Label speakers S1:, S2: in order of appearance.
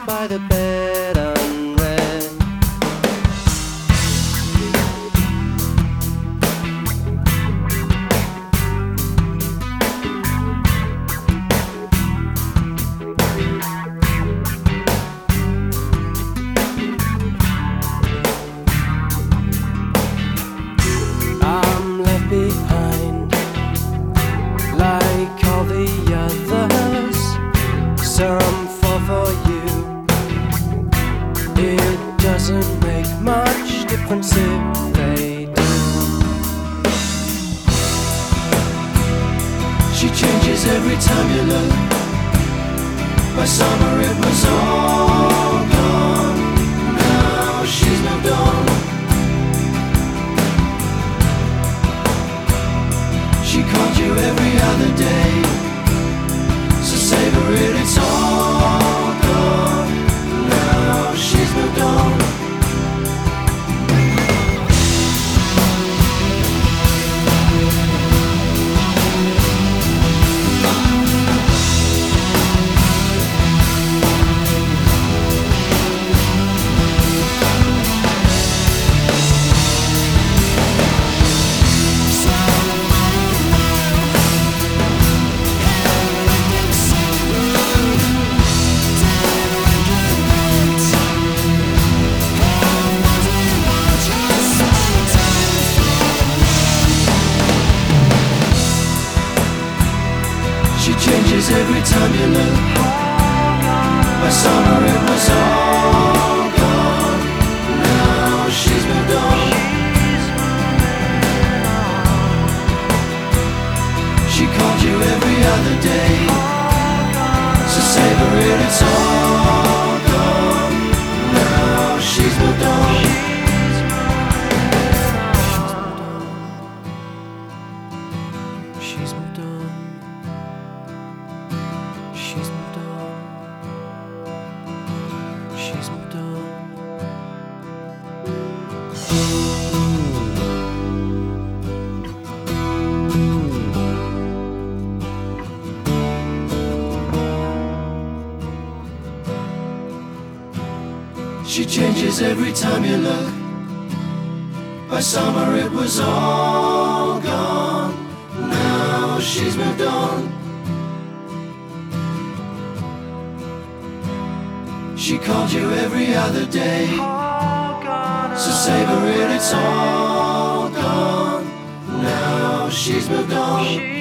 S1: by the bed unread. I'm left behind like all the others. Some fall for you. It doesn't make much difference if they do.
S2: She changes every time you look. By summer it was all gone. Now she's moved on. She called you every other day, so savor it, it's all gone. Now she's moved on. She changes every time you look. By summer it was all gone. Now she's moved on. She called you every other day, so savor it, it's all gone. Now she's moved on. She's moved on. She's moved on. She's moved on. She changes every time you look. By summer it was all gone. Now she's moved on. She called you every other day, so savor it, it's all gone. Now she's moved on.